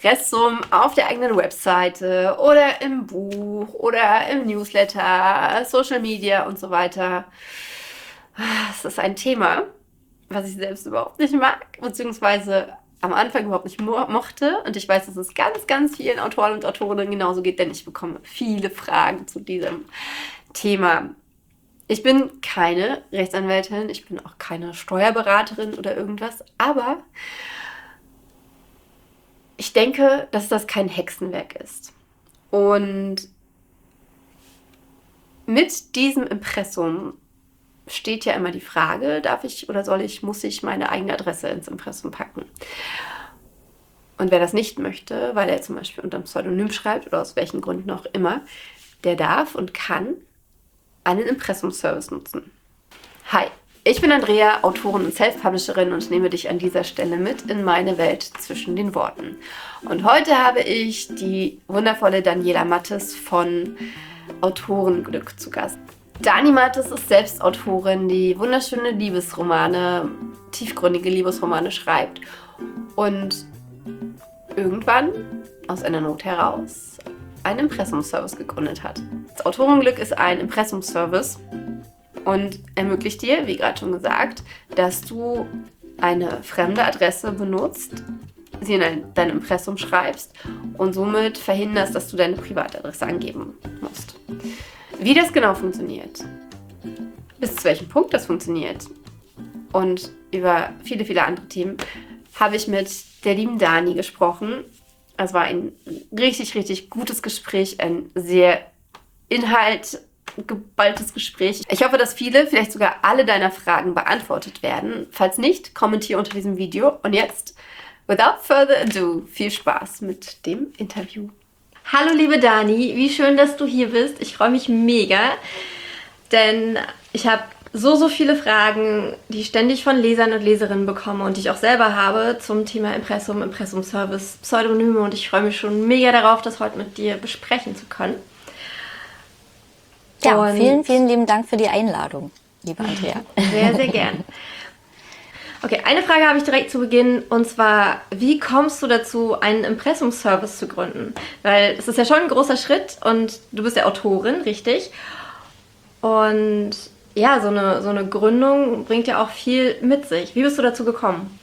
Impressum auf der eigenen Webseite oder im Buch oder im Newsletter, Social Media und so weiter. Es ist ein Thema, was ich selbst überhaupt nicht mag, beziehungsweise am Anfang überhaupt nicht mochte. Und ich weiß, dass es ganz, ganz vielen Autoren und Autorinnen genauso geht, denn ich bekomme viele Fragen zu diesem Thema. Ich bin keine Rechtsanwältin, ich bin auch keine Steuerberaterin oder irgendwas, aber ich denke, dass das kein Hexenwerk ist. Und mit diesem Impressum steht ja immer die Frage, darf ich oder muss ich meine eigene Adresse ins Impressum packen? Und wer das nicht möchte, weil er zum Beispiel unter einem Pseudonym schreibt oder aus welchen Gründen auch immer, der darf und kann einen Impressumservice nutzen. Hi, ich bin Andrea, Autorin und Self-Publisherin und nehme dich an dieser Stelle mit in meine Welt zwischen den Worten. Und heute habe ich die wundervolle Daniela Mattes von Autorenglück zu Gast. Dani Mattes ist selbst Autorin, die wunderschöne Liebesromane, tiefgründige Liebesromane schreibt und irgendwann aus einer Not heraus einen Impressumservice gegründet hat. Das Autorenglück ist ein Impressumservice und ermöglicht dir, wie gerade schon gesagt, dass du eine fremde Adresse benutzt, sie in dein Impressum schreibst und somit verhinderst, dass du deine Privatadresse angeben musst. Wie das genau funktioniert, bis zu welchem Punkt das funktioniert und über viele, viele andere Themen habe ich mit der lieben Dani gesprochen. Es war ein richtig, richtig gutes Gespräch, ein sehr inhaltgeballtes Gespräch. Ich hoffe, dass viele, vielleicht sogar alle deiner Fragen beantwortet werden. Falls nicht, kommentiere unter diesem Video. Und jetzt, without further ado, viel Spaß mit dem Interview. Hallo liebe Dani, wie schön, dass du hier bist. Ich freue mich mega, denn ich habe so viele Fragen, die ich ständig von Lesern und Leserinnen bekomme und die ich auch selber habe zum Thema Impressum, Impressumservice, Pseudonyme und ich freue mich schon mega darauf, das heute mit dir besprechen zu können. Ja, und vielen, vielen lieben Dank für die Einladung, liebe Andrea. Sehr, sehr gern. Okay, eine Frage habe ich direkt zu Beginn und zwar, wie kommst du dazu, einen Impressumservice zu gründen? Weil es ist ja schon ein großer Schritt und du bist ja Autorin, richtig? Und ja, so eine Gründung bringt ja auch viel mit sich. Wie bist du dazu gekommen?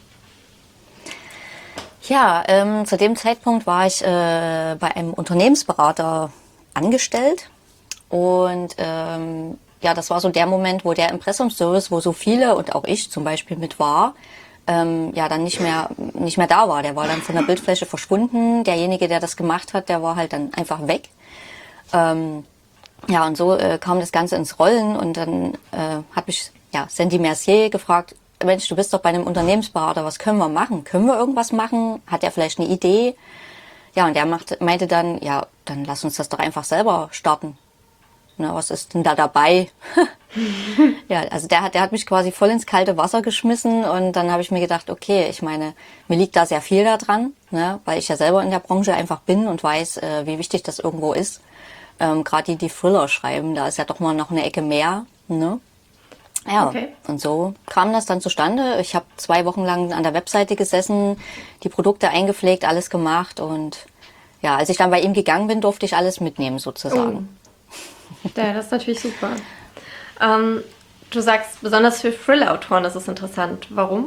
Ja, zu dem Zeitpunkt war ich bei einem Unternehmensberater angestellt und ja, das war so der Moment, wo der Impressumservice, wo so viele und auch ich zum Beispiel mit war, ja dann nicht mehr da war. Der war dann von der Bildfläche verschwunden. Derjenige, der das gemacht hat, der war halt dann einfach weg. Ja, und so kam das Ganze ins Rollen und dann hat mich Sandy Mercier gefragt, Mensch, du bist doch bei einem Unternehmensberater, was können wir machen? Können wir irgendwas machen? Hat er vielleicht eine Idee? Ja, und der meinte dann, ja, dann lass uns das doch einfach selber starten. Na, was ist denn da dabei? Ja, also der hat mich quasi voll ins kalte Wasser geschmissen und dann habe ich mir gedacht, okay, ich meine, mir liegt da sehr viel daran, ne, weil ich ja selber in der Branche einfach bin und weiß, wie wichtig das irgendwo ist. Gerade die Thriller schreiben, da ist ja doch mal noch eine Ecke mehr, ne? Ja, okay. Und so kam das dann zustande. Ich habe 2 Wochen lang an der Webseite gesessen, die Produkte eingepflegt, alles gemacht und ja, als ich dann bei ihm gegangen bin, durfte ich alles mitnehmen sozusagen. Oh. Ja, das ist natürlich super. Du sagst, besonders für Thriller-Autoren ist es interessant. Warum?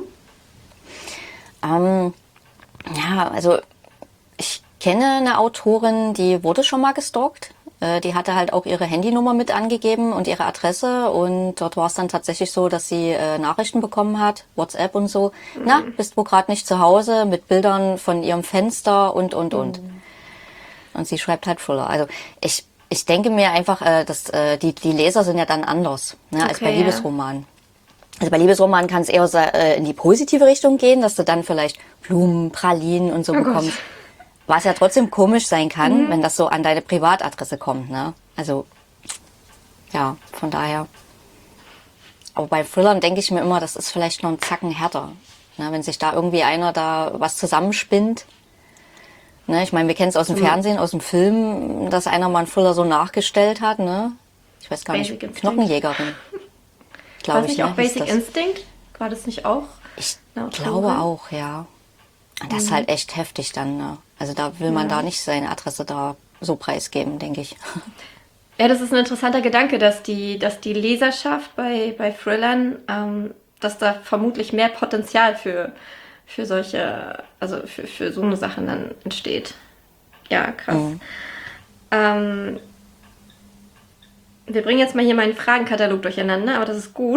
Ja, also ich kenne eine Autorin, die wurde schon mal gestalkt. Die hatte halt auch ihre Handynummer mit angegeben und ihre Adresse und dort war es dann tatsächlich so, dass sie Nachrichten bekommen hat, WhatsApp und so. Na, bist wohl gerade nicht zu Hause mit Bildern von ihrem Fenster und. Und sie schreibt halt Thriller. Also ich denke mir einfach, dass die Leser sind ja dann anders, ne, als bei Liebesromanen. Also bei Liebesromanen kann es eher in die positive Richtung gehen, dass du dann vielleicht Blumen, Pralinen und so bekommst. Gott. Was ja trotzdem komisch sein kann, wenn das so an deine Privatadresse kommt, ne? Also, ja, von daher. Aber bei Thrillern denke ich mir immer, das ist vielleicht noch ein Zacken härter. Ne? Wenn sich da irgendwie einer da was zusammenspinnt. Ne? Ich meine, wir kennen es aus dem Fernsehen, aus dem Film, dass einer mal einen Thriller so nachgestellt hat, ne? Ich weiß gar nicht, Knochenjägerin. War das nicht auch Basic Instinct? War das nicht auch? Ich glaube auch, ja. Das ist halt echt heftig dann, ne? Also da will man da nicht seine Adresse da so preisgeben, denke ich. Ja, das ist ein interessanter Gedanke, dass die Leserschaft bei Thrillern, dass da vermutlich mehr Potenzial für solche, also für so eine Sachen dann entsteht. Ja, krass. Ähm, wir bringen jetzt mal hier meinen Fragenkatalog durcheinander, aber das ist gut.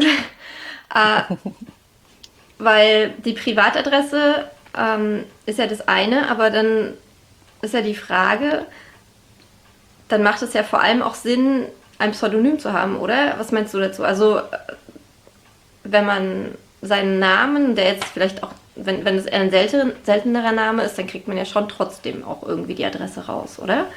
Weil die Privatadresse ist ja das eine, aber dann ist ja die Frage, dann macht es ja vor allem auch Sinn, ein Pseudonym zu haben, oder? Was meinst du dazu? Also, wenn man seinen Namen, der jetzt vielleicht auch, wenn es eher ein seltenerer Name ist, dann kriegt man ja schon trotzdem auch irgendwie die Adresse raus, oder?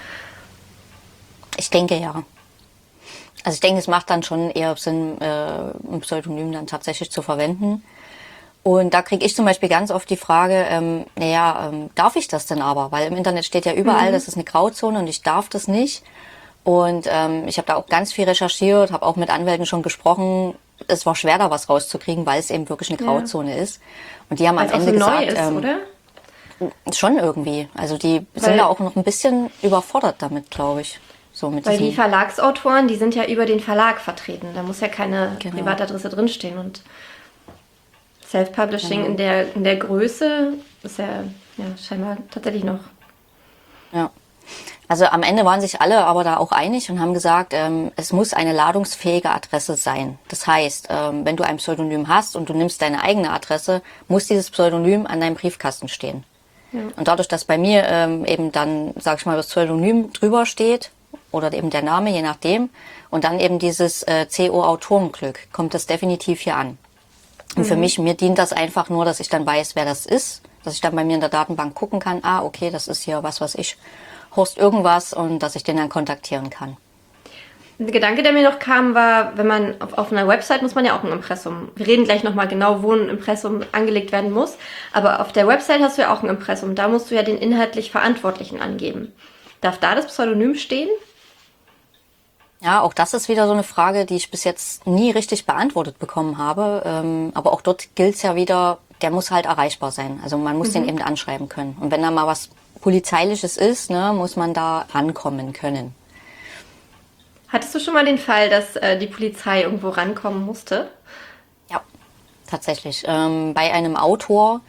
Ich denke ja. Also ich denke, es macht dann schon eher Sinn, ein Pseudonym dann tatsächlich zu verwenden. Und da kriege ich zum Beispiel ganz oft die Frage, darf ich das denn aber? Weil im Internet steht ja überall, das ist eine Grauzone und ich darf das nicht. Und ich habe da auch ganz viel recherchiert, habe auch mit Anwälten schon gesprochen. Es war schwer, da was rauszukriegen, weil es eben wirklich eine Grauzone ist. Und die haben am Weil's auch Ende so neu gesagt, ist, oder? schon irgendwie. Also die sind Weil- da auch noch ein bisschen überfordert damit, glaube ich. So mit Weil die diesem, Verlagsautoren, die sind ja über den Verlag vertreten. Da muss ja keine Genau. Privatadresse drinstehen. Und Self-Publishing in der Größe ist ja scheinbar tatsächlich noch. ja. Also am Ende waren sich alle aber da auch einig und haben gesagt, es muss eine ladungsfähige Adresse sein. Das heißt, wenn du ein Pseudonym hast und du nimmst deine eigene Adresse, muss dieses Pseudonym an deinem Briefkasten stehen. Ja. Und dadurch, dass bei mir eben dann, sag ich mal, das Pseudonym drüber steht oder eben der Name, je nachdem, und dann eben dieses CO-Autorenglück, kommt das definitiv hier an. Und für mir dient das einfach nur, dass ich dann weiß, wer das ist, dass ich dann bei mir in der Datenbank gucken kann, okay, das ist hier was weiß ich, Horst irgendwas, und dass ich den dann kontaktieren kann. Ein Gedanke, der mir noch kam, war, wenn man auf einer Website muss man ja auch ein Impressum. Wir reden gleich nochmal genau, wo ein Impressum angelegt werden muss. Aber auf der Website hast du ja auch ein Impressum. Da musst du ja den inhaltlich Verantwortlichen angeben. Darf da das Pseudonym stehen? Ja, auch das ist wieder so eine Frage, die ich bis jetzt nie richtig beantwortet bekommen habe. Aber auch dort gilt es ja wieder, der muss halt erreichbar sein. Also man muss den eben anschreiben können. Und wenn da mal was Polizeiliches ist, ne, muss man da rankommen können. Hattest du schon mal den Fall, dass die Polizei irgendwo rankommen musste? Ja, tatsächlich. Bei einem Autor,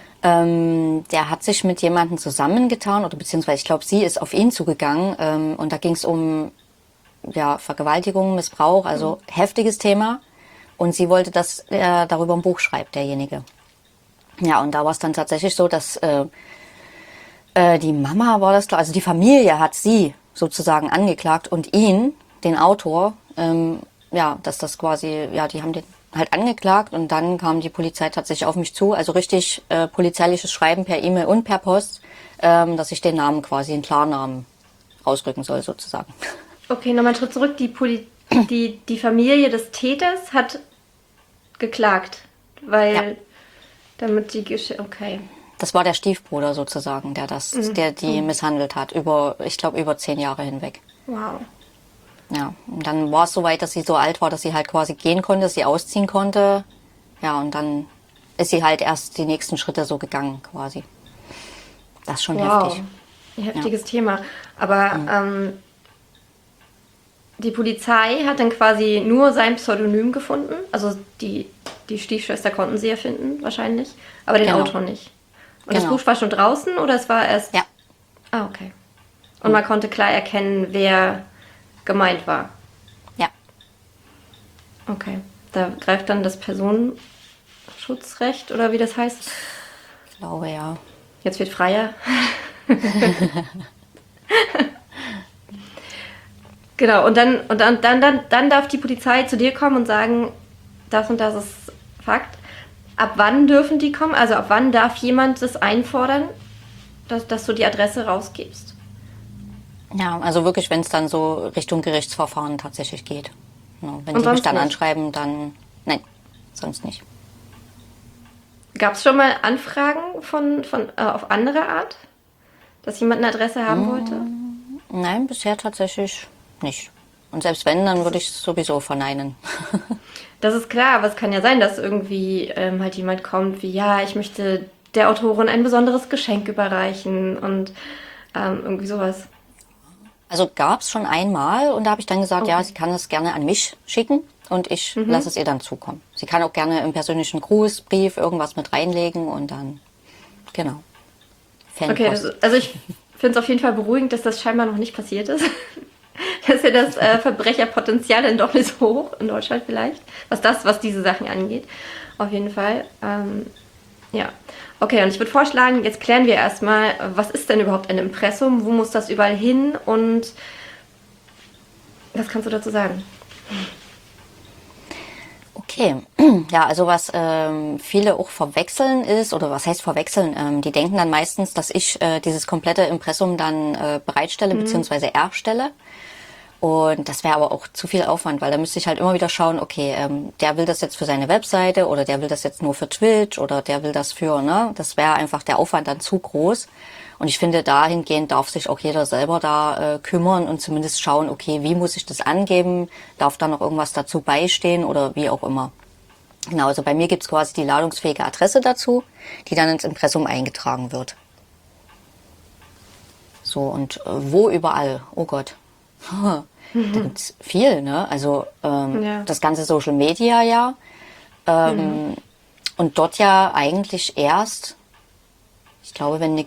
der hat sich mit jemandem zusammengetan, oder beziehungsweise ich glaube, sie ist auf ihn zugegangen, und da ging es um Vergewaltigung, Missbrauch, also heftiges Thema. Und sie wollte, dass er darüber ein Buch schreibt, derjenige. Ja, und da war es dann tatsächlich so, dass die Mama war das, also die Familie hat sie sozusagen angeklagt und ihn, den Autor, dass das quasi, die haben den halt angeklagt, und dann kam die Polizei tatsächlich auf mich zu, also richtig polizeiliches Schreiben per E-Mail und per Post, dass ich den Namen quasi, den Klarnamen rausrücken soll sozusagen. Okay, nochmal einen Schritt zurück. Die Familie des Täters hat geklagt, weil damit die okay. Das war der Stiefbruder sozusagen, der die misshandelt hat, über 10 Jahre hinweg. Wow. Ja, und dann war es so weit, dass sie so alt war, dass sie halt quasi gehen konnte, dass sie ausziehen konnte. Ja, und dann ist sie halt erst die nächsten Schritte so gegangen quasi. Das ist schon heftig. Heftiges Thema. Aber die Polizei hat dann quasi nur sein Pseudonym gefunden. Also die Stiefschwester konnten sie ja finden, wahrscheinlich. Aber den Autor nicht. Und das Buch war schon draußen oder es war erst... Ja. Ah, okay. Und man konnte klar erkennen, wer gemeint war. Ja. Okay. Da greift dann das Personenschutzrecht oder wie das heißt. Ich glaube, ja. Jetzt wird freier. Genau, und dann darf die Polizei zu dir kommen und sagen, das und das ist Fakt. Ab wann dürfen die kommen? Also ab wann darf jemand das einfordern, dass du die Adresse rausgibst? Ja, also wirklich, wenn es dann so Richtung Gerichtsverfahren tatsächlich geht. Ja, wenn Und die mich sonst dann nicht? anschreiben, dann... Nein, sonst nicht. Gab es schon mal Anfragen auf andere Art? Dass jemand eine Adresse haben wollte? Nein, bisher tatsächlich nicht. Und selbst wenn, dann würde ich es sowieso verneinen. Das ist klar, aber es kann ja sein, dass irgendwie halt jemand kommt wie, ja, ich möchte der Autorin ein besonderes Geschenk überreichen und irgendwie sowas. Also gab es schon einmal und da habe ich dann gesagt, ja, sie kann es gerne an mich schicken und ich lasse es ihr dann zukommen. Sie kann auch gerne im persönlichen Grußbrief irgendwas mit reinlegen und dann, genau. Fanpost. Okay, also ich finde es auf jeden Fall beruhigend, dass das scheinbar noch nicht passiert ist. Da ist ja das Verbrecherpotenzial dann doch nicht so hoch in Deutschland vielleicht, was diese Sachen angeht. Auf jeden Fall. Ja. Okay, und ich würde vorschlagen, jetzt klären wir erstmal, was ist denn überhaupt ein Impressum? Wo muss das überall hin? Und was kannst du dazu sagen? Okay, ja, also was viele auch verwechseln ist, oder was heißt verwechseln? Die denken dann meistens, dass ich dieses komplette Impressum dann bereitstelle bzw. erstelle. Und das wäre aber auch zu viel Aufwand, weil da müsste ich halt immer wieder schauen, okay, der will das jetzt für seine Webseite oder der will das jetzt nur für Twitch oder der will das für, ne? Das wäre einfach der Aufwand dann zu groß. Und ich finde, dahingehend darf sich auch jeder selber da kümmern und zumindest schauen, okay, wie muss ich das angeben? Darf da noch irgendwas dazu beistehen oder wie auch immer? Genau, also bei mir gibt's quasi die ladungsfähige Adresse dazu, die dann ins Impressum eingetragen wird. So, und wo überall? Oh Gott. Da gibt's viel, ne? Also das ganze Social Media ja. Und dort ja eigentlich erst, ich glaube, wenn eine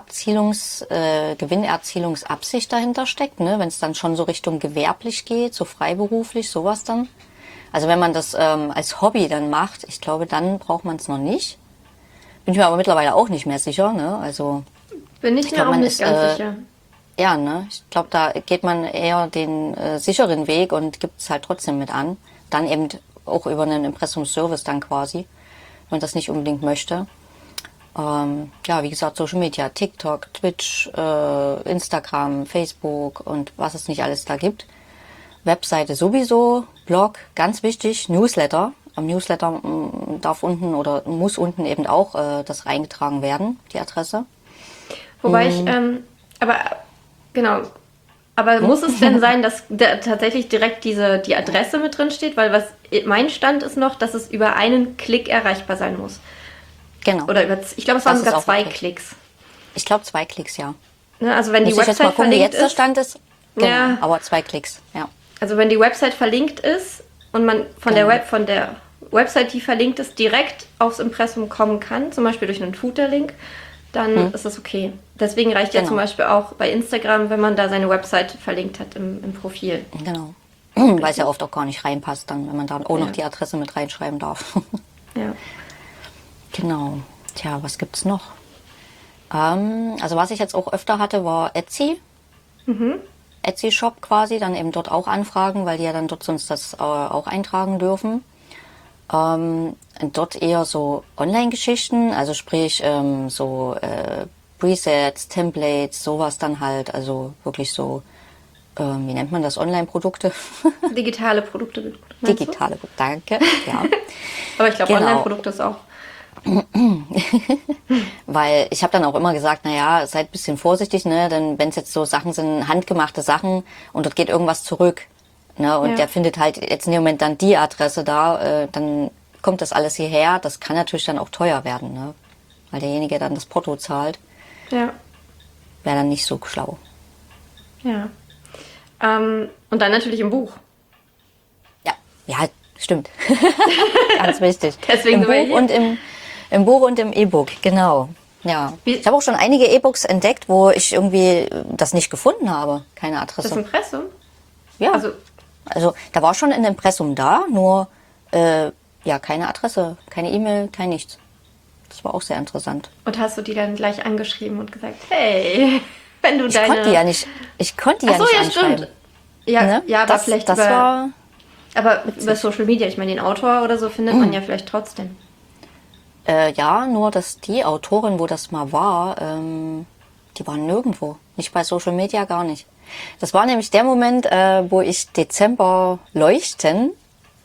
Gewinnerzielungsabsicht dahinter steckt, ne? Wenn es dann schon so Richtung gewerblich geht, so freiberuflich, sowas dann. Also wenn man das als Hobby dann macht, ich glaube, dann braucht man es noch nicht. Bin ich mir aber mittlerweile auch nicht mehr sicher, ne? Also Bin ich mir auch nicht ganz sicher. ja, ne? Ich glaube, da geht man eher den sicheren Weg und gibt es halt trotzdem mit an. Dann eben auch über einen Impressumsservice dann quasi, wenn man das nicht unbedingt möchte. Ja, wie gesagt, Social Media, TikTok, Twitch, Instagram, Facebook und was es nicht alles da gibt. Webseite sowieso, Blog, ganz wichtig, Newsletter. Am Newsletter darf unten oder muss unten eben auch das reingetragen werden, die Adresse. Wobei genau. Aber muss es denn sein, dass tatsächlich direkt die Adresse mit drin steht? Weil mein Stand ist noch, dass es über einen Klick erreichbar sein muss. Genau. Oder ich glaube, es waren sogar 2 Klicks. Ich glaube 2 Klicks, ja. Ne, also wenn die Muss ich jetzt Website mal gucken, wie verlinkt jetzt der ist. Stand ist. Genau, Ja. aber 2 Klicks, ja. Also wenn die Website verlinkt ist und man von der Website, die verlinkt ist, direkt aufs Impressum kommen kann, zum Beispiel durch einen Footer-Link, dann ist das okay. Deswegen reicht ja zum Beispiel auch bei Instagram, wenn man da seine Website verlinkt hat im Profil. Genau. Weil es ja oft auch gar nicht reinpasst, dann, wenn man da auch noch die Adresse mit reinschreiben darf. Ja. Genau. Tja, was gibt's noch? Also was ich jetzt auch öfter hatte, war Etsy. Etsy-Shop quasi, dann eben dort auch anfragen, weil die ja dann dort sonst das auch eintragen dürfen. Dort eher so Online-Geschichten, also sprich Presets, Templates, sowas dann halt, also wirklich so, wie nennt man das, Online-Produkte? Digitale Produkte. Digitale Produkte, danke, ja. Aber ich glaube, Genau. Online-Produkte ist auch. Weil ich habe dann auch immer gesagt, naja, seid ein bisschen vorsichtig, ne? Denn wenn es jetzt so Sachen sind, handgemachte Sachen und dort geht irgendwas zurück, ne? Und der findet halt jetzt in dem Moment dann die Adresse da, dann kommt das alles hierher. Das kann natürlich dann auch teuer werden, ne? Weil derjenige dann das Porto zahlt. Ja. Wäre dann nicht so schlau. Ja. Und dann natürlich im Buch. Ja, stimmt. Ganz wichtig. Deswegen Im Buch und im Buch und im E-Book, genau. Ja. Ich habe auch schon einige E-Books entdeckt, wo ich irgendwie das nicht gefunden habe. Keine Adresse. Das Impressum? Ja. Also da war schon ein Impressum da, nur keine Adresse, keine E-Mail, kein nichts. Das war auch sehr interessant. Und hast du die dann gleich angeschrieben und gesagt, hey, wenn du Ich konnte die ja nicht anschreiben. Stimmt. Ja, Ne? ja, aber vielleicht über Social Media. Ich meine, den Autor oder so findet man ja vielleicht trotzdem. Ja, nur dass die Autorin, wo das mal war, die war nirgendwo. Nicht bei Social Media, gar nicht. Das war nämlich der Moment, wo ich Dezember Leuchten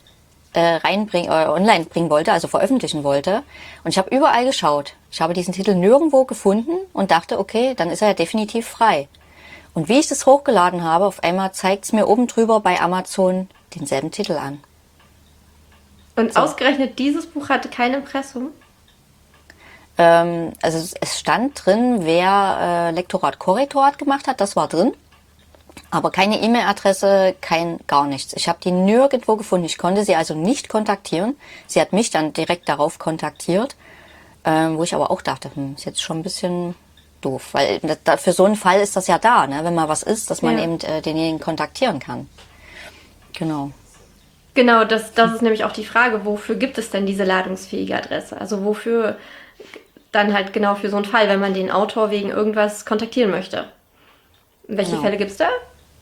online bringen wollte, also veröffentlichen wollte. Und ich habe überall geschaut. Ich habe diesen Titel nirgendwo gefunden und dachte, okay, dann ist er ja definitiv frei. Und wie ich das hochgeladen habe, auf einmal zeigt es mir oben drüber bei Amazon denselben Titel an. Und ausgerechnet dieses Buch hatte kein Impressum? Also es stand drin, wer Lektorat, Korrektorat gemacht hat, das war drin. Aber keine E-Mail-Adresse, kein gar nichts. Ich habe die nirgendwo gefunden. Ich konnte sie also nicht kontaktieren. Sie hat mich dann direkt darauf kontaktiert, wo ich aber auch dachte, ist jetzt schon ein bisschen doof. Weil für so einen Fall ist das ja da, ne? Wenn mal was ist, dass man eben denjenigen kontaktieren kann. Genau. Genau, das ist nämlich auch die Frage, wofür gibt es denn diese ladungsfähige Adresse? Also wofür dann halt genau für so einen Fall, wenn man den Autor wegen irgendwas kontaktieren möchte. Welche Fälle gibt es da?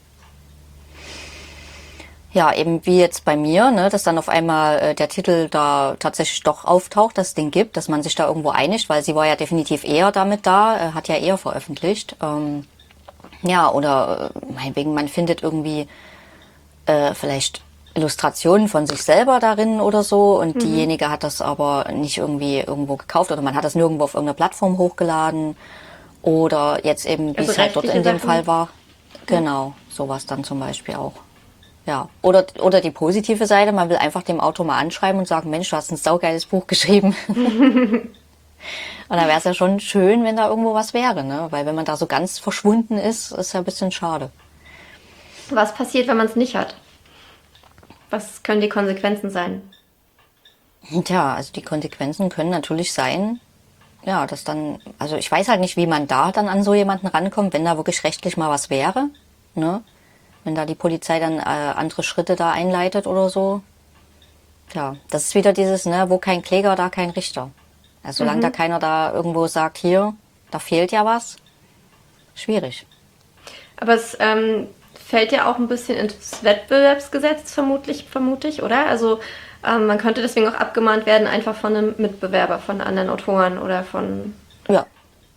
Ja, eben wie jetzt bei mir, ne, dass dann auf einmal der Titel da tatsächlich doch auftaucht, dass es den gibt, dass man sich da irgendwo einigt, weil sie war ja definitiv eher damit da, hat ja eher veröffentlicht. Ja, oder meinetwegen, man findet irgendwie vielleicht Illustrationen von sich selber darin oder so und diejenige hat das aber nicht irgendwie irgendwo gekauft oder man hat das nirgendwo auf irgendeiner Plattform hochgeladen oder jetzt eben, wie Also es halt dort in dem rechtliche Fall war. Genau, sowas dann zum Beispiel auch. Ja, oder die positive Seite, man will einfach dem Autor mal anschreiben und sagen, Mensch, du hast ein saugeiles Buch geschrieben. Und dann wäre es ja schon schön, wenn da irgendwo was wäre, ne? Weil wenn man da so ganz verschwunden ist, ist ja ein bisschen schade. Was passiert, wenn man es nicht hat? Was können die Konsequenzen sein? Tja, also die Konsequenzen können natürlich sein, ja, dass dann, also ich weiß halt nicht, wie man da dann an so jemanden rankommt, wenn da wirklich rechtlich mal was wäre, ne? Wenn da die Polizei dann andere Schritte da einleitet oder so. Ja, das ist wieder dieses, ne, wo kein Kläger, da kein Richter. Also solange da keiner da irgendwo sagt, hier, da fehlt ja was, schwierig. Aber es fällt ja auch ein bisschen ins Wettbewerbsgesetz, vermute ich, oder? Also man könnte deswegen auch abgemahnt werden, einfach von einem Mitbewerber, von anderen Autoren oder von... Ja,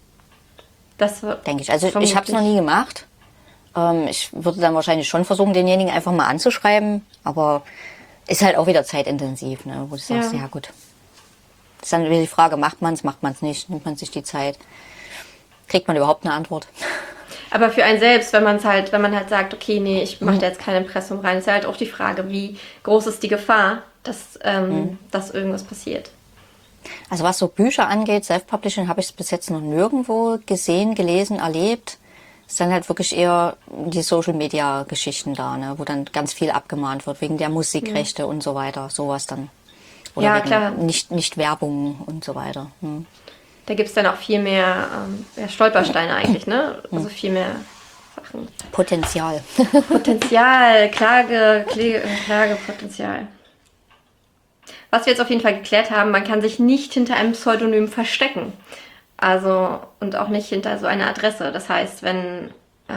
Das denke ich. Also ich habe es noch nie gemacht. Ich würde dann wahrscheinlich schon versuchen, denjenigen einfach mal anzuschreiben, aber ist halt auch wieder zeitintensiv, ne? Wo du sagst, ja gut. Das ist dann wieder die Frage, macht man es nicht, nimmt man sich die Zeit, kriegt man überhaupt eine Antwort? Aber für einen selbst, wenn man halt sagt, okay, nee, ich mache da jetzt kein Impressum rein, ist ja halt auch die Frage, wie groß ist die Gefahr, dass irgendwas passiert. Also was so Bücher angeht, Self-Publishing, habe ich es bis jetzt noch nirgendwo gesehen, gelesen, erlebt. Es sind halt wirklich eher die Social-Media-Geschichten da, ne, wo dann ganz viel abgemahnt wird, wegen der Musikrechte und so weiter, sowas dann. Oder Ja, wegen klar. nicht Werbung und so weiter. Da gibt es dann auch viel mehr Stolpersteine eigentlich, ne? Also viel mehr Sachen. Potenzial. Potenzial, Klagepotenzial. Was wir jetzt auf jeden Fall geklärt haben, man kann sich nicht hinter einem Pseudonym verstecken. Also, und auch nicht hinter so einer Adresse. Das heißt, wenn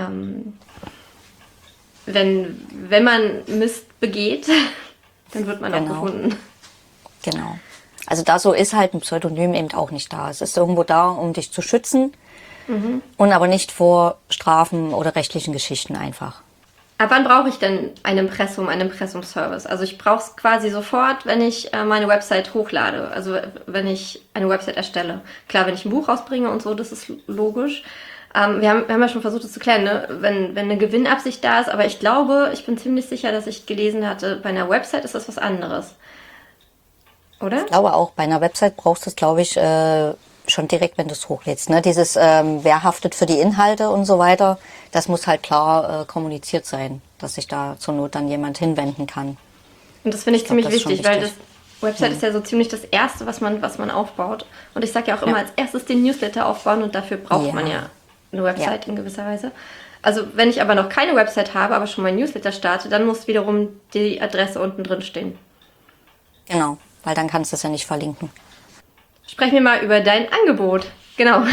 man Mist begeht, dann wird man auch gefunden. Genau. Also da so ist halt ein Pseudonym eben auch nicht da. Es ist irgendwo da, um dich zu schützen und aber nicht vor Strafen oder rechtlichen Geschichten einfach. Ab wann brauche ich denn ein Impressum, einen Impressumservice? Also ich brauche es quasi sofort, wenn ich meine Website hochlade. Also wenn ich eine Website erstelle. Klar, wenn ich ein Buch rausbringe und so, das ist logisch. Wir haben ja schon versucht, das zu klären, ne? Wenn eine Gewinnabsicht da ist. Aber ich glaube, ich bin ziemlich sicher, dass ich gelesen hatte, bei einer Website ist das was anderes. Oder? Ich glaube auch, bei einer Website brauchst du es, glaube ich, schon direkt, wenn du es hochlädst. Ne? Dieses, wer haftet für die Inhalte und so weiter, das muss halt klar kommuniziert sein, dass sich da zur Not dann jemand hinwenden kann. Und das finde ich ziemlich das ist schon wichtig, weil wichtig. das Website ist ja so ziemlich das Erste, was man aufbaut. Und ich sage ja auch immer, als erstes den Newsletter aufbauen und dafür braucht man ja eine Website in gewisser Weise. Also wenn ich aber noch keine Website habe, aber schon mein Newsletter starte, dann muss wiederum die Adresse unten drin stehen. Genau, weil dann kannst du es ja nicht verlinken. Sprechen wir mal über dein Angebot. Genau.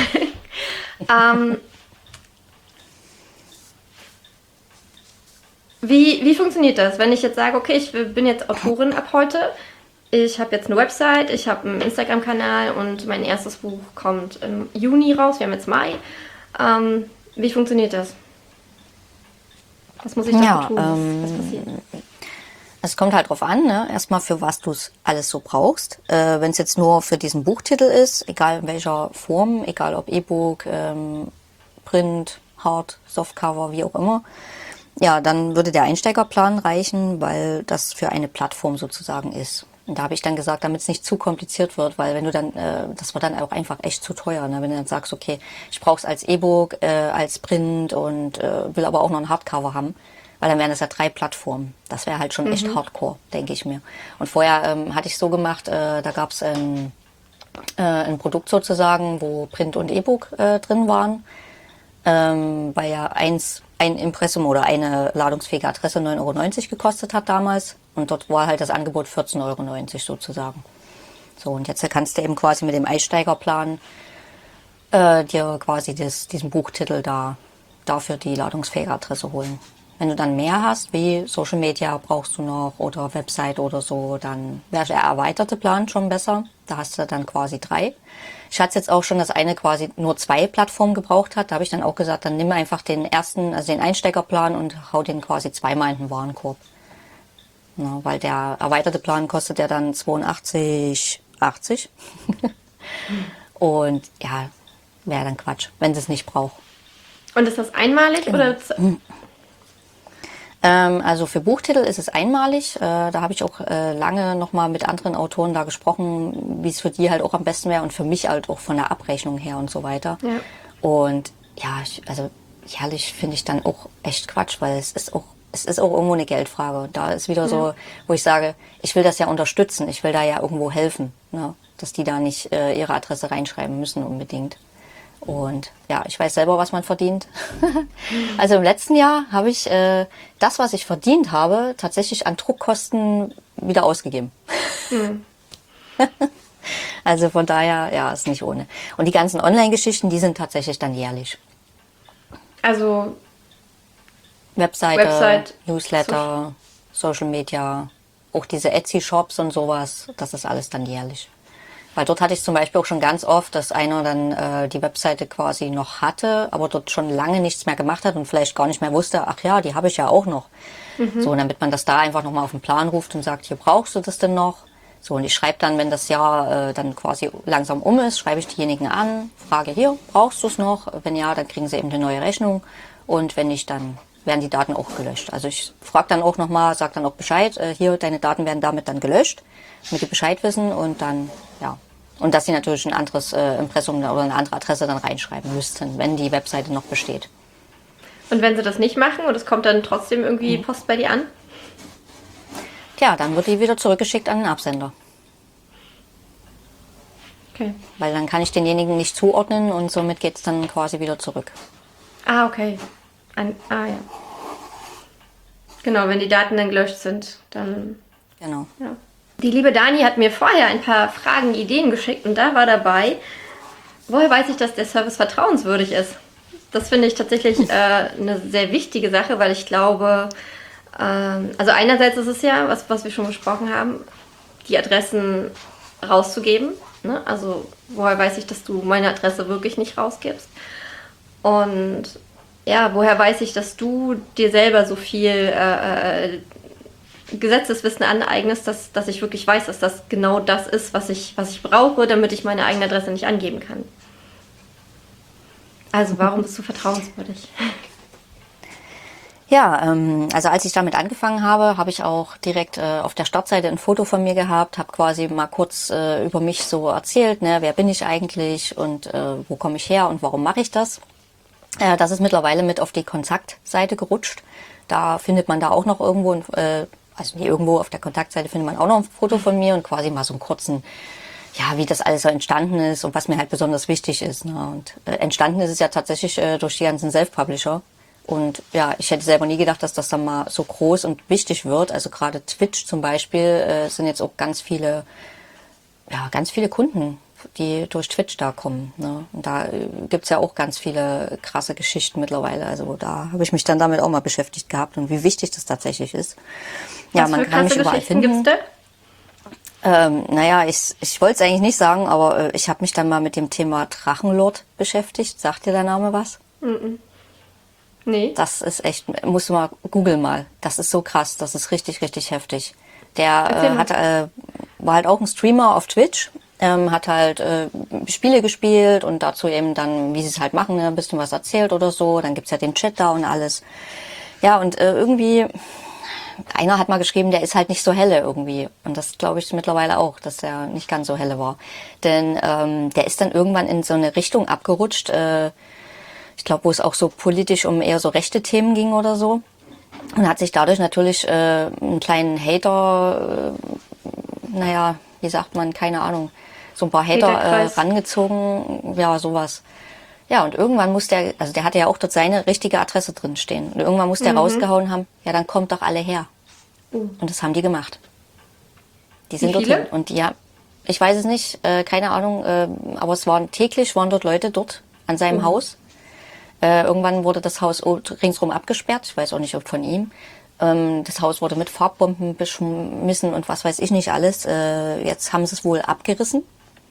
Wie funktioniert das, wenn ich jetzt sage, okay, ich bin jetzt Autorin ab heute, ich habe jetzt eine Website, ich habe einen Instagram-Kanal und mein erstes Buch kommt im Juni raus, wir haben jetzt Mai. Wie funktioniert das? Was muss ich dafür tun? Was passiert? Es kommt halt drauf an, ne? Erstmal für was du es alles so brauchst. Wenn es jetzt nur für diesen Buchtitel ist, egal in welcher Form, egal ob E-Book, Print, Hard, Softcover, wie auch immer, ja, dann würde der Einsteigerplan reichen, weil das für eine Plattform sozusagen ist. Und da habe ich dann gesagt, damit es nicht zu kompliziert wird, weil wenn du dann, das wird dann auch einfach echt zu teuer, ne? Wenn du dann sagst, okay, ich brauche es als E-Book, als Print und will aber auch noch ein Hardcover haben, weil dann wären das ja 3 Plattformen. Das wäre halt schon echt Hardcore, denke ich mir. Und vorher hatte ich so gemacht, da gab es ein Produkt sozusagen, wo Print und E-Book drin waren, weil ja ein Impressum oder eine ladungsfähige Adresse 9,90 € gekostet hat damals. Und dort war halt das Angebot 14,90 € sozusagen. So, und jetzt kannst du eben quasi mit dem Einsteigerplan dir quasi diesen Buchtitel dafür die ladungsfähige Adresse holen. Wenn du dann mehr hast, wie Social Media brauchst du noch oder Website oder so, dann wäre der erweiterte Plan schon besser. Da hast du dann quasi 3. Ich hatte jetzt auch schon, dass eine quasi nur 2 Plattformen gebraucht hat. Da habe ich dann auch gesagt, dann nimm einfach den ersten, also den Einsteigerplan und hau den quasi zweimal in den Warenkorb. Ja, weil der erweiterte Plan kostet ja dann 82,80 €. Und ja, wäre dann Quatsch, wenn sie es nicht braucht. Und ist das einmalig oder? Also für Buchtitel ist es einmalig. Da habe ich auch lange nochmal mit anderen Autoren da gesprochen, wie es für die halt auch am besten wäre und für mich halt auch von der Abrechnung her und so weiter. Ja. Und ja, also jährlich finde ich dann auch echt Quatsch, weil es ist auch irgendwo eine Geldfrage. Da ist wieder so, wo ich sage, ich will das ja unterstützen, ich will da ja irgendwo helfen, ne? Dass die da nicht ihre Adresse reinschreiben müssen unbedingt. Und ja, ich weiß selber, was man verdient. Also im letzten Jahr habe ich das, was ich verdient habe, tatsächlich an Druckkosten wieder ausgegeben. Also von daher, ja, ist nicht ohne. Und die ganzen Online-Geschichten, die sind tatsächlich dann jährlich. Also Website, Newsletter, Social Media, auch diese Etsy-Shops und sowas, das ist alles dann jährlich. Weil dort hatte ich zum Beispiel auch schon ganz oft, dass einer dann die Webseite quasi noch hatte, aber dort schon lange nichts mehr gemacht hat und vielleicht gar nicht mehr wusste, ach ja, die habe ich ja auch noch. So, und damit man das da einfach nochmal auf den Plan ruft und sagt, hier brauchst du das denn noch? So, und ich schreibe dann, wenn das Jahr dann quasi langsam um ist, schreibe ich diejenigen an, frage hier, brauchst du es noch? Wenn ja, dann kriegen sie eben eine neue Rechnung und wenn nicht, dann werden die Daten auch gelöscht. Also ich frage dann auch nochmal, sage dann auch Bescheid, hier, deine Daten werden damit dann gelöscht, damit die Bescheid wissen und dann, ja. Und dass sie natürlich ein anderes Impressum oder eine andere Adresse dann reinschreiben müssten, wenn die Webseite noch besteht. Und wenn sie das nicht machen und es kommt dann trotzdem irgendwie Post bei dir an? Tja, dann wird die wieder zurückgeschickt an den Absender. Okay. Weil dann kann ich denjenigen nicht zuordnen und somit geht es dann quasi wieder zurück. Ah, okay. Ja. Genau, wenn die Daten dann gelöscht sind, dann... Genau. Ja. Die liebe Dani hat mir vorher ein paar Fragen, Ideen geschickt und da war dabei, woher weiß ich, dass der Service vertrauenswürdig ist? Das finde ich tatsächlich eine sehr wichtige Sache, weil ich glaube, also einerseits ist es ja, was wir schon besprochen haben, die Adressen rauszugeben. Ne? Also woher weiß ich, dass du meine Adresse wirklich nicht rausgibst? Und ja, woher weiß ich, dass du dir selber so viel Gesetzeswissen aneignest, dass ich wirklich weiß, dass das genau das ist, was ich brauche, damit ich meine eigene Adresse nicht angeben kann. Also warum bist du vertrauenswürdig? Ja, also als ich damit angefangen habe, habe ich auch direkt auf der Startseite ein Foto von mir gehabt, habe quasi mal kurz über mich so erzählt, ne, wer bin ich eigentlich und wo komme ich her und warum mache ich das. Das ist mittlerweile mit auf die Kontaktseite gerutscht. Da findet man da auch noch irgendwo, also nicht irgendwo auf der Kontaktseite findet man auch noch ein Foto von mir und quasi mal so einen kurzen, ja, wie das alles so entstanden ist und was mir halt besonders wichtig ist. Ne? Und entstanden ist es ja tatsächlich durch die ganzen Self-Publisher. Und ja, ich hätte selber nie gedacht, dass das dann mal so groß und wichtig wird. Also gerade Twitch zum Beispiel sind jetzt auch ganz viele Kunden, die durch Twitch da kommen. Ne? Und da gibt's ja auch ganz viele krasse Geschichten mittlerweile. Also da habe ich mich dann damit auch mal beschäftigt gehabt und wie wichtig das tatsächlich ist. Ja, was man für kann mich krasse überall Geschichten finden. gibt's da? Naja, ich wollte es eigentlich nicht sagen, aber ich habe mich dann mal mit dem Thema Drachenlord beschäftigt. Sagt dir der Name was? Nee. Das ist echt, musst du mal, google mal. Das ist so krass, das ist richtig, richtig heftig. Der Erzähl mal. war halt auch ein Streamer auf Twitch, hat halt Spiele gespielt und dazu eben dann, wie sie es halt machen, ne, ein bisschen was erzählt oder so. Dann gibt's ja den Chat da und alles. Ja, und irgendwie einer hat mal geschrieben, der ist halt nicht so helle irgendwie. Und das glaube ich mittlerweile auch, dass der nicht ganz so helle war. Denn der ist dann irgendwann in so eine Richtung abgerutscht, ich glaube, wo es auch so politisch um eher so rechte Themen ging oder so. Und hat sich dadurch natürlich einen kleinen Hater, naja, wie sagt man, keine Ahnung, so ein paar Hater rangezogen, ja, sowas. Ja, und irgendwann muss der, also der hatte ja auch dort seine richtige Adresse drin stehen. Und irgendwann muss der rausgehauen haben, ja, dann kommt doch alle her. Und das haben die gemacht. Die sind dorthin. Und ja, ich weiß es nicht, keine Ahnung, aber es waren täglich, waren dort Leute dort an seinem Haus. Irgendwann wurde das Haus ringsrum abgesperrt, ich weiß auch nicht, ob von ihm. Das Haus wurde mit Farbbomben beschmissen und was weiß ich nicht alles. Jetzt haben sie es wohl abgerissen.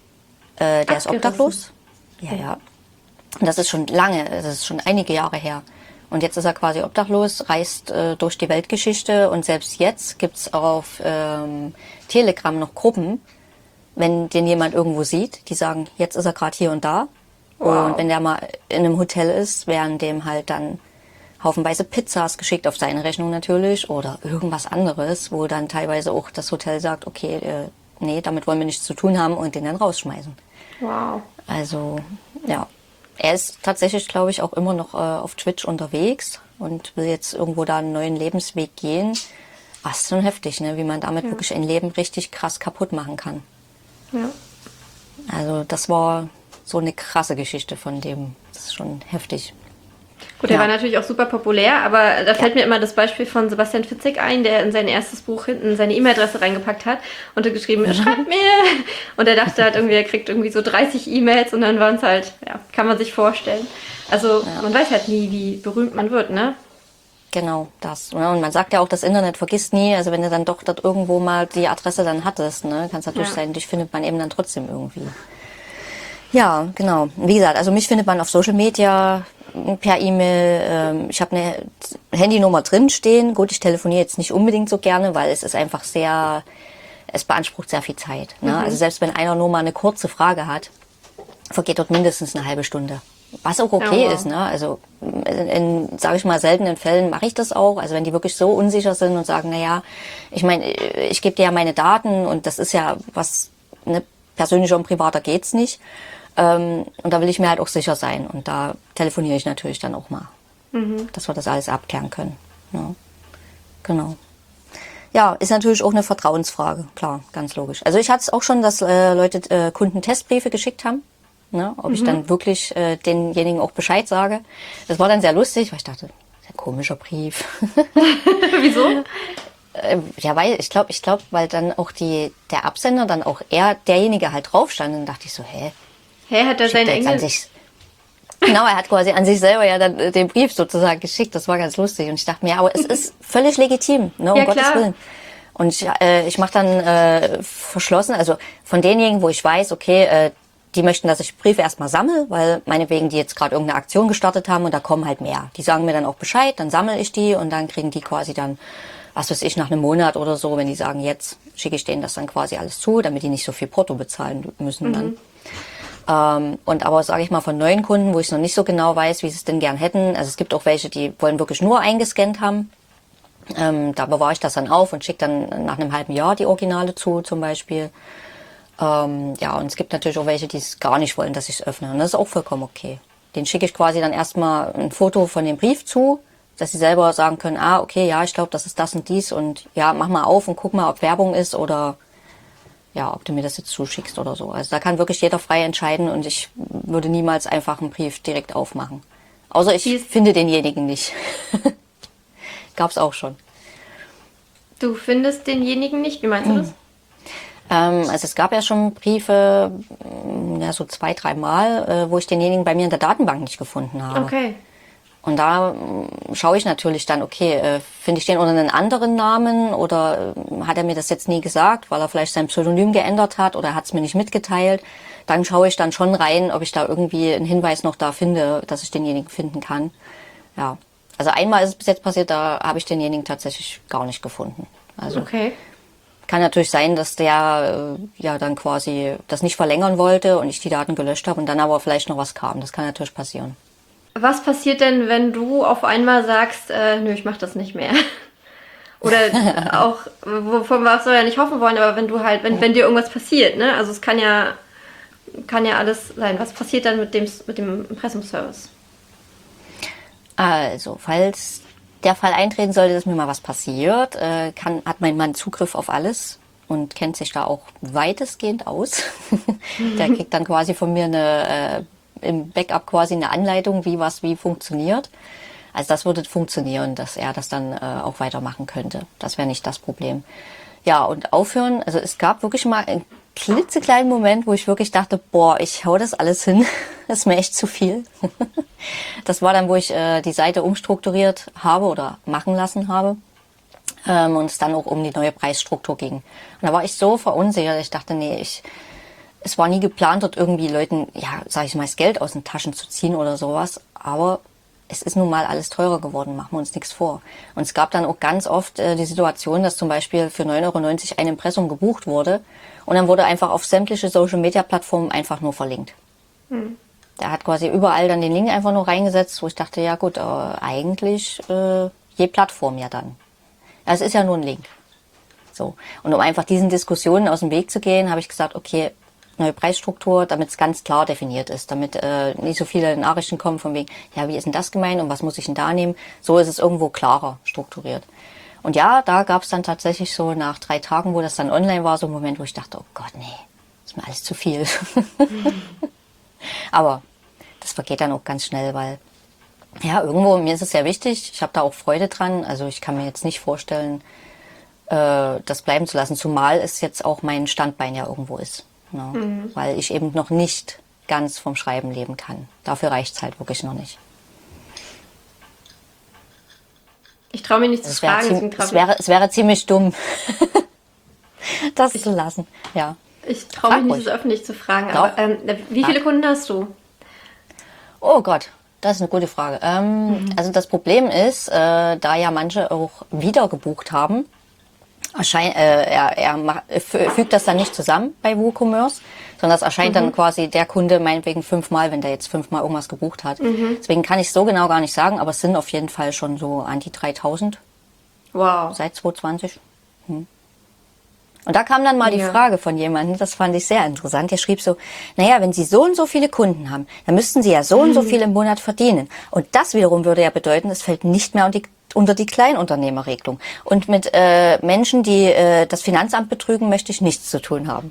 Der ist obdachlos. Ja, ja. Und das ist schon lange, das ist schon einige Jahre her. Und jetzt ist er quasi obdachlos, reist durch die Weltgeschichte. Und selbst jetzt gibt's auf Telegram noch Gruppen, wenn den jemand irgendwo sieht, die sagen, jetzt ist er gerade hier und da. Wow. Und wenn der mal in einem Hotel ist, werden dem halt dann haufenweise Pizzas geschickt, auf seine Rechnung natürlich, oder irgendwas anderes, wo dann teilweise auch das Hotel sagt, okay, nee, damit wollen wir nichts zu tun haben und den dann rausschmeißen. Wow. Also, ja. Er ist tatsächlich, glaube ich, auch immer noch auf Twitch unterwegs und will jetzt irgendwo da einen neuen Lebensweg gehen. Ach, ist schon heftig, ne? Wie man damit wirklich ein Leben richtig krass kaputt machen kann. Ja. Also das war so eine krasse Geschichte von dem. Das ist schon heftig. Gut, der war natürlich auch super populär, aber da fällt mir immer das Beispiel von Sebastian Fitzek ein, der in sein erstes Buch hinten seine E-Mail-Adresse reingepackt hat und hat geschrieben, schreibt mir. Und er dachte halt irgendwie, er kriegt irgendwie so 30 E-Mails und dann waren es halt, ja, kann man sich vorstellen. Also man weiß halt nie, wie berühmt man wird, ne? Genau, das. Und man sagt ja auch, das Internet vergisst nie. Also wenn du dann doch dort irgendwo mal die Adresse dann hattest, ne, kann es natürlich sein, dich findet man eben dann trotzdem irgendwie. Ja, genau. Wie gesagt, also mich findet man auf Social Media, per E-Mail. Ich habe eine Handynummer drin stehen. Gut, ich telefoniere jetzt nicht unbedingt so gerne, weil es ist einfach es beansprucht sehr viel Zeit. Ne? Also selbst wenn einer nur mal eine kurze Frage hat, vergeht dort mindestens eine halbe Stunde. Was auch okay ist, ne? Also in sage ich mal, seltenen Fällen mache ich das auch. Also wenn die wirklich so unsicher sind und sagen, na ja, ich meine, ich gebe dir ja meine Daten und das ist ja was, ne, persönlicher und privater geht's nicht. Und da will ich mir halt auch sicher sein. Und da telefoniere ich natürlich dann auch mal, dass wir das alles abklären können. Ja. Genau. Ja, ist natürlich auch eine Vertrauensfrage, klar, ganz logisch. Also ich hatte es auch schon, dass Leute Kunden Testbriefe geschickt haben, ne, ob ich dann wirklich denjenigen auch Bescheid sage. Das war dann sehr lustig, weil ich dachte, ein komischer Brief. Wieso? Ja, weil ich glaube, weil dann auch der Absender dann auch eher derjenige halt drauf stand. Und dann dachte ich so, hä? Hat er seinen Engel? Genau, er hat quasi an sich selber ja dann den Brief sozusagen geschickt. Das war ganz lustig. Und ich dachte mir, ja, aber es ist völlig legitim, ne, um Gottes Willen. Und ich mache dann verschlossen, also von denjenigen, wo ich weiß, okay, die möchten, dass ich Briefe erstmal sammle, weil meinetwegen die jetzt gerade irgendeine Aktion gestartet haben und da kommen halt mehr. Die sagen mir dann auch Bescheid, dann sammle ich die und dann kriegen die quasi dann, was weiß ich, nach einem Monat oder so, wenn die sagen, jetzt schicke ich denen das dann quasi alles zu, damit die nicht so viel Porto bezahlen müssen dann. Und aber sage ich mal von neuen Kunden, wo ich noch nicht so genau weiß, wie sie es denn gern hätten. Also es gibt auch welche, die wollen wirklich nur eingescannt haben. Da bewahre ich das dann auf und schicke dann nach einem halben Jahr die Originale zu, zum Beispiel. Ja, und es gibt natürlich auch welche, die es gar nicht wollen, dass ich es öffne. Und das ist auch vollkommen okay. Den schicke ich quasi dann erstmal ein Foto von dem Brief zu, dass sie selber sagen können, okay, ja, ich glaube, das ist das und dies und ja, mach mal auf und guck mal, ob Werbung ist oder ja, ob du mir das jetzt zuschickst oder so. Also da kann wirklich jeder frei entscheiden und ich würde niemals einfach einen Brief direkt aufmachen. Außer ich finde denjenigen nicht. Gab's auch schon. Du findest denjenigen nicht? Wie meinst du das? Also es gab ja schon Briefe, ja, so 2, 3 Mal, wo ich denjenigen bei mir in der Datenbank nicht gefunden habe. Okay. Und da schaue ich natürlich dann, okay, finde ich den unter einem anderen Namen oder hat er mir das jetzt nie gesagt, weil er vielleicht sein Pseudonym geändert hat oder hat es mir nicht mitgeteilt. Dann schaue ich dann schon rein, ob ich da irgendwie einen Hinweis noch da finde, dass ich denjenigen finden kann. Ja, also einmal ist es bis jetzt passiert, da habe ich denjenigen tatsächlich gar nicht gefunden. Also okay. Kann natürlich sein, dass der ja dann quasi das nicht verlängern wollte und ich die Daten gelöscht habe und dann aber vielleicht noch was kam. Das kann natürlich passieren. Was passiert denn, wenn du auf einmal sagst, nö, ich mache das nicht mehr? Oder auch, wovon wir ja nicht hoffen wollen, aber wenn du halt, wenn dir irgendwas passiert, ne? Also es kann ja alles sein. Was passiert dann mit dem Impressumservice? Also, falls der Fall eintreten sollte, dass mir mal was passiert, hat mein Mann Zugriff auf alles und kennt sich da auch weitestgehend aus. Der kriegt dann quasi von mir im Backup quasi eine Anleitung, wie funktioniert. Also das würde funktionieren, dass er das dann auch weitermachen könnte. Das wäre nicht das Problem. Ja, und aufhören, also es gab wirklich mal einen klitzekleinen Moment, wo ich wirklich dachte, boah, ich hau das alles hin. Das ist mir echt zu viel. Das war dann, wo ich die Seite umstrukturiert habe oder machen lassen habe. Und es dann auch um die neue Preisstruktur ging. Und da war ich so verunsichert, ich dachte, nee, es war nie geplant, dort irgendwie Leuten, ja, sag ich mal, das Geld aus den Taschen zu ziehen oder sowas. Aber es ist nun mal alles teurer geworden, machen wir uns nichts vor. Und es gab dann auch ganz oft die Situation, dass zum Beispiel für 9,90 € ein Impressum gebucht wurde und dann wurde einfach auf sämtliche Social-Media-Plattformen einfach nur verlinkt. Der hat quasi überall dann den Link einfach nur reingesetzt, wo ich dachte, ja gut, eigentlich je Plattform ja dann. Ja, es ist ja nur ein Link. So. Und um einfach diesen Diskussionen aus dem Weg zu gehen, habe ich gesagt, okay, neue Preisstruktur, damit es ganz klar definiert ist, damit nicht so viele Nachrichten kommen von wegen, ja, wie ist denn das gemeint und was muss ich denn da nehmen? So ist es irgendwo klarer strukturiert. Und ja, da gab es dann tatsächlich so nach 3 Tagen, wo das dann online war, so einen Moment, wo ich dachte, oh Gott, nee, ist mir alles zu viel. Aber das vergeht dann auch ganz schnell, weil ja, irgendwo, mir ist es sehr wichtig, ich habe da auch Freude dran, also ich kann mir jetzt nicht vorstellen, das bleiben zu lassen, zumal es jetzt auch mein Standbein ja irgendwo ist. Ne? Weil ich eben noch nicht ganz vom Schreiben leben kann. Dafür reicht es halt wirklich noch nicht. Ich traue mich nicht zu fragen. Es wäre ziemlich dumm, das zu lassen. Ja. Ich traue mich nicht, das öffentlich zu fragen. Aber wie viele Kunden hast du? Oh Gott, das ist eine gute Frage. Also das Problem ist, da ja manche auch wieder gebucht haben, er fügt das dann nicht zusammen bei WooCommerce, sondern das erscheint dann quasi der Kunde meinetwegen 5-mal, wenn der jetzt 5-mal irgendwas gebucht hat. Deswegen kann ich es so genau gar nicht sagen, aber es sind auf jeden Fall schon so an die 3000. Wow. Seit 2020. Und da kam dann mal die Frage von jemandem, das fand ich sehr interessant. Der schrieb so, naja, wenn Sie so und so viele Kunden haben, dann müssten Sie ja so und so viel im Monat verdienen. Und das wiederum würde ja bedeuten, es fällt nicht mehr unter die Kleinunternehmerregelung. Und mit Menschen, die das Finanzamt betrügen, möchte ich nichts zu tun haben.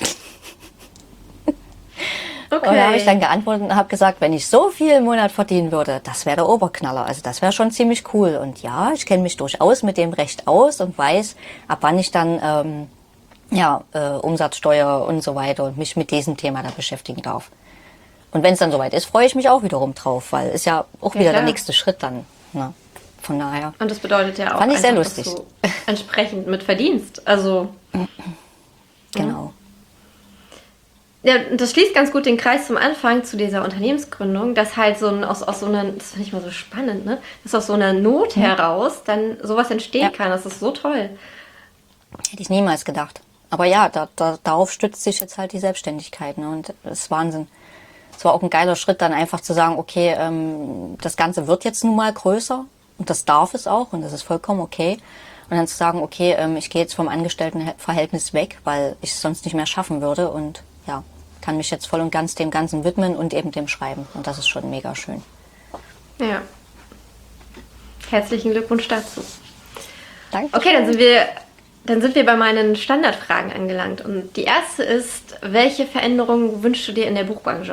Okay. Und da habe ich dann geantwortet und habe gesagt, wenn ich so viel im Monat verdienen würde, das wäre der Oberknaller. Also das wäre schon ziemlich cool. Und ja, ich kenne mich durchaus mit dem Recht aus und weiß, ab wann ich dann Umsatzsteuer und so weiter und mich mit diesem Thema da beschäftigen darf. Und wenn es dann soweit ist, freue ich mich auch wiederum drauf, weil ist ja auch wieder der nächste Schritt dann. Ne? Von daher. Und das bedeutet ja auch, fand ich sehr lustig. Dass du entsprechend mit verdienst. Also genau. Ja, das schließt ganz gut den Kreis zum Anfang zu dieser Unternehmensgründung, dass halt aus so einer, das finde ich mal so spannend, ne? Dass aus so einer Not heraus dann sowas entstehen kann. Das ist so toll. Hätte ich niemals gedacht. Aber ja, darauf stützt sich jetzt halt die Selbstständigkeit. Ne? Und das ist Wahnsinn. Es war auch ein geiler Schritt, dann einfach zu sagen, okay, das Ganze wird jetzt nun mal größer und das darf es auch und das ist vollkommen okay. Und dann zu sagen, okay, ich gehe jetzt vom Angestelltenverhältnis weg, weil ich es sonst nicht mehr schaffen würde und ja, kann mich jetzt voll und ganz dem Ganzen widmen und eben dem Schreiben. Und das ist schon mega schön. Ja. Herzlichen Glückwunsch dazu. Danke. Okay, dann sind wir bei meinen Standardfragen angelangt. Und die erste ist, welche Veränderungen wünschst du dir in der Buchbranche?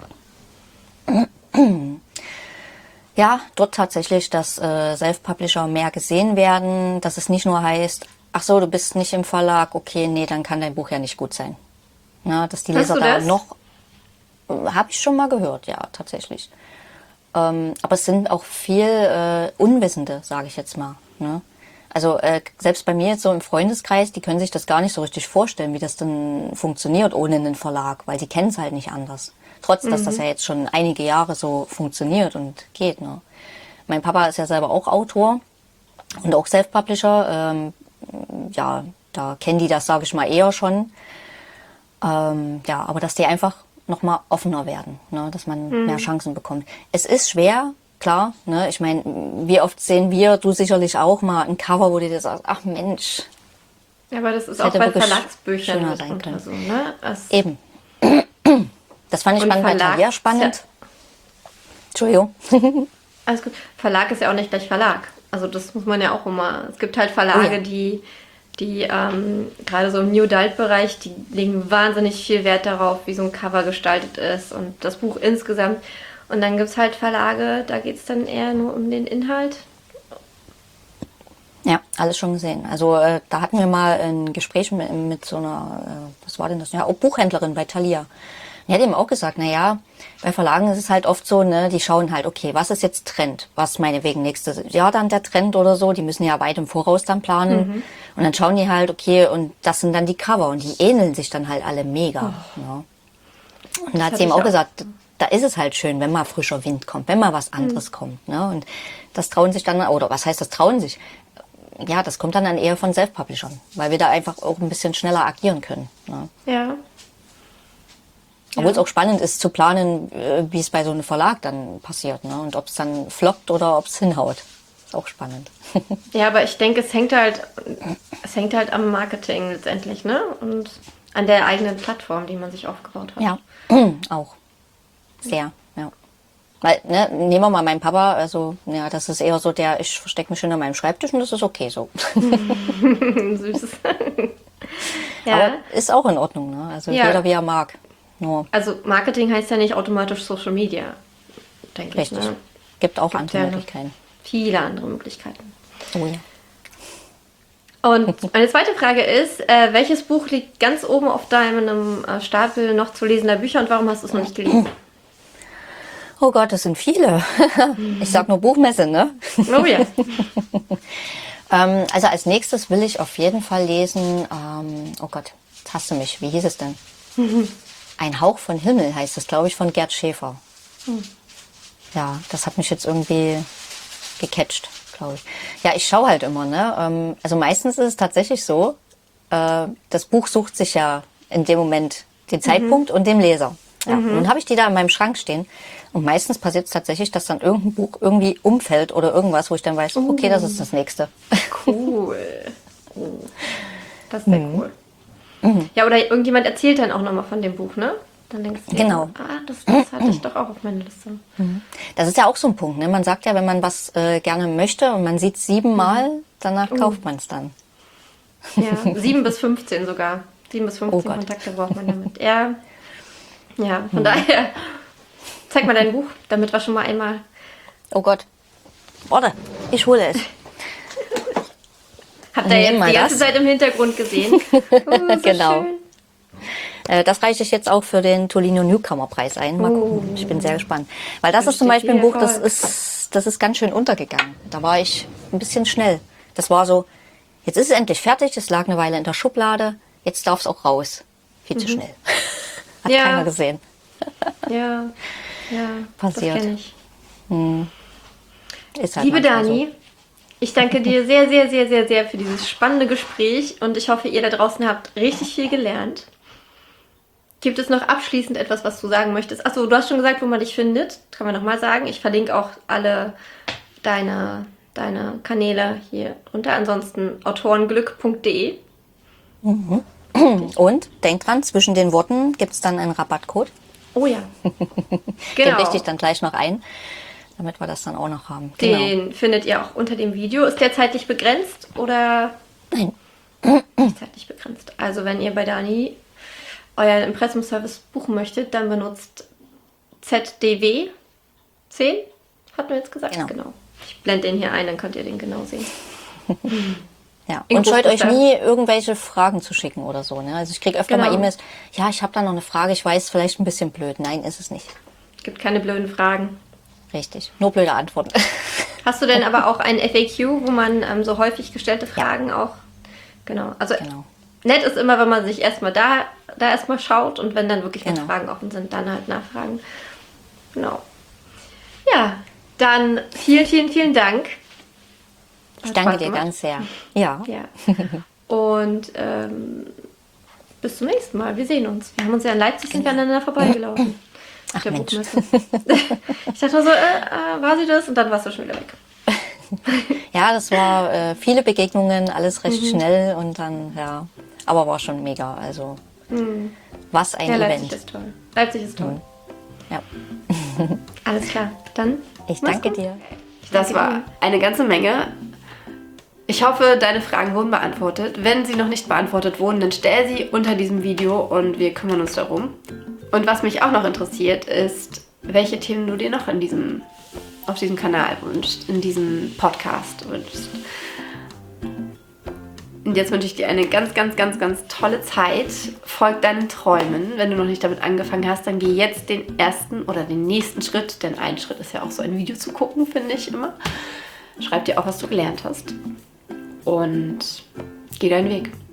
Ja, dort tatsächlich, dass Self-Publisher mehr gesehen werden, dass es nicht nur heißt, ach so, du bist nicht im Verlag, okay, nee, dann kann dein Buch ja nicht gut sein. Ja, dass die Leser da noch, habe ich schon mal gehört, ja, tatsächlich. Aber es sind auch viel Unwissende, sage ich jetzt mal. Ne? Also selbst bei mir jetzt so im Freundeskreis, die können sich das gar nicht so richtig vorstellen, wie das denn funktioniert ohne einen Verlag, weil die kennen es halt nicht anders. Trotz, dass das ja jetzt schon einige Jahre so funktioniert und geht. Ne? Mein Papa ist ja selber auch Autor und auch Self-Publisher. Ja, da kennen die das, sage ich mal, eher schon. Aber dass die einfach noch mal offener werden, ne? Dass man mehr Chancen bekommt. Es ist schwer, klar. Ne? Ich meine, wie oft sehen wir, du sicherlich auch mal, ein Cover, wo du dir sagst, ach Mensch. Ja, aber das ist Das auch hätte bei wirklich Verlagsbüchern schöner sein mitunter können. so, ne? Eben. Das fand ich Und bei Verlag Thalia ist spannend. Entschuldigung. Alles gut. Verlag ist ja auch nicht gleich Verlag. Also das muss man ja auch immer. Es gibt halt Oh Verlage, ja. die gerade so im New Adult-Bereich, die legen wahnsinnig viel Wert darauf, wie so ein Cover gestaltet ist und das Buch insgesamt. Und dann gibt es halt Verlage, da geht es dann eher nur um den Inhalt. Ja, alles schon gesehen. Also da hatten wir mal ein Gespräch mit so einer, was war denn das? Ja, auch Buchhändlerin bei Thalia. Die hat eben auch gesagt, na ja, bei Verlagen ist es halt oft so, ne, die schauen halt, okay, was ist jetzt Trend? Was meinetwegen nächstes Jahr dann der Trend oder so? Die müssen ja weit im Voraus dann planen. Und dann schauen die halt, okay, und das sind dann die Cover und die ähneln sich dann halt alle mega. Ja. Und da hat sie eben auch gesagt, da ist es halt schön, wenn mal frischer Wind kommt, wenn mal was anderes kommt. Ne? Und das trauen sich dann, oder was heißt das trauen sich? Ja, das kommt dann eher von Self-Publishern, weil wir da einfach auch ein bisschen schneller agieren können. Ne? Ja. Obwohl es auch spannend ist zu planen, wie es bei so einem Verlag dann passiert. Ne? Und ob es dann floppt oder ob es hinhaut. Ist auch spannend. Ja, aber ich denke, es hängt halt am Marketing letztendlich, ne? Und an der eigenen Plattform, die man sich aufgebaut hat. Ja, auch. Sehr, ja. Weil, ne, nehmen wir mal meinen Papa, also, ja, das ist eher so der, ich verstecke mich hinter meinem Schreibtisch und das ist okay so. Süß. Ja. Aber ist auch in Ordnung, ne? Also Ja. jeder wie er mag. Nur Also Marketing heißt ja nicht automatisch Social Media, denke ich. richtig. Ne? Gibt auch Gibt andere ja noch Möglichkeiten. viele andere Möglichkeiten. Oh ja. Und meine zweite Frage ist, welches Buch liegt ganz oben auf deinem Stapel noch zu lesender Bücher und warum hast du es noch nicht gelesen? Oh Gott, das sind viele. Ich sag nur Buchmesse, ne? Oh ja. Also als nächstes will ich auf jeden Fall lesen, oh Gott, jetzt hast du mich, wie hieß es denn? Ein Hauch von Himmel heißt es, glaube ich, von Gerd Schäfer. Ja, das hat mich jetzt irgendwie gecatcht, glaube ich. Ja, ich schaue halt immer, ne? Also meistens ist es tatsächlich so, das Buch sucht sich ja in dem Moment den Zeitpunkt und den Leser. Ja, und nun habe ich die da in meinem Schrank stehen und meistens passiert es tatsächlich, dass dann irgendein Buch irgendwie umfällt oder irgendwas, wo ich dann weiß, okay, das ist das nächste. Cool. Das ist sehr cool. Ja, oder irgendjemand erzählt dann auch nochmal von dem Buch, ne? Dann denkst du dir, Genau. das hatte ich doch auch auf meiner Liste. Das ist ja auch so ein Punkt, ne? Man sagt ja, wenn man was gerne möchte und man sieht es 7-mal, danach kauft man es dann. Ja, 7 bis 15 sogar. 7 bis 15 Oh Gott. Kontakte braucht man damit. Ja, von daher, zeig mal dein Buch, damit wir schon mal einmal... Oh Gott. Warte, ich hole es. Habt ihr Nimm jetzt mal die ganze das. Zeit im Hintergrund gesehen? Oh, so Genau. schön. Das reiche ich jetzt auch für den Tolino Newcomer Preis ein. Mal gucken. Ich bin sehr gespannt. Weil das ist zum Wünsche dir Beispiel ein viel Buch, das Erfolg. ist ganz schön untergegangen. Da war ich ein bisschen schnell. Das war so, jetzt ist es endlich fertig, es lag eine Weile in der Schublade, jetzt darf es auch raus. Viel zu schnell. Hat Ja. keiner gesehen. Ja, Passiert. das kenne ich. Ist halt Liebe manchmal Dani, ich danke dir sehr, sehr, sehr, sehr, sehr für dieses spannende Gespräch und ich hoffe, ihr da draußen habt richtig viel gelernt. Gibt es noch abschließend etwas, was du sagen möchtest? Achso, du hast schon gesagt, wo man dich findet. Kann man nochmal sagen. Ich verlinke auch alle deine Kanäle hier drunter. Ansonsten autorenglück.de. so. Und denk dran, zwischen den Worten gibt es dann einen Rabattcode. Oh ja. Den Genau. richte ich dann gleich noch ein, damit wir das dann auch noch haben. Genau. Den findet ihr auch unter dem Video. Ist der zeitlich begrenzt oder? Nein. Nicht zeitlich begrenzt. Also wenn ihr bei Dani euren Impressumservice buchen möchtet, dann benutzt ZDW 10, hatten wir jetzt gesagt. Genau. Ich blende den hier ein, dann könnt ihr den genau sehen. Ja. In Und scheut euch Großbuchstaben. nie, irgendwelche Fragen zu schicken oder so. Ne? Also ich kriege öfter mal Genau. E-Mails, ja, ich habe da noch eine Frage, ich weiß, vielleicht ein bisschen blöd. Nein, ist es nicht. Gibt keine blöden Fragen. Richtig. Nur blöde Antworten. Hast du denn aber auch ein FAQ, wo man so häufig gestellte Fragen auch... Genau. Also Genau. nett ist immer, wenn man sich erstmal da erstmal schaut und wenn dann wirklich noch Genau. Fragen offen sind, dann halt nachfragen. Genau. Ja, dann vielen, vielen, vielen Dank. Ich Hat danke Spaß dir gemacht. ganz sehr. Ja. Ja. Und bis zum nächsten Mal. Wir sehen uns. Wir haben uns ja in Leipzig sind wir aneinander vorbeigelaufen. Ach, der Mensch. Buchmesse. Ich dachte nur so, war sie das? Und dann warst du schon wieder weg. Ja, das war viele Begegnungen, alles recht schnell und dann, ja, aber war schon mega. Also, was ein Ja, Event. Leipzig ist toll. Leipzig ist toll. Ja. Alles klar. Dann. Ich mach's danke gut. dir. Das war eine ganze Menge. Ich hoffe, deine Fragen wurden beantwortet. Wenn sie noch nicht beantwortet wurden, dann stell sie unter diesem Video und wir kümmern uns darum. Und was mich auch noch interessiert, ist, welche Themen du dir noch auf diesem Kanal wünschst, in diesem Podcast wünschst. Und jetzt wünsche ich dir eine ganz, ganz, ganz, ganz tolle Zeit. Folg deinen Träumen. Wenn du noch nicht damit angefangen hast, dann geh jetzt den ersten oder den nächsten Schritt, denn ein Schritt ist ja auch so ein Video zu gucken, finde ich immer. Schreib dir auch, was du gelernt hast. Und geh deinen Weg.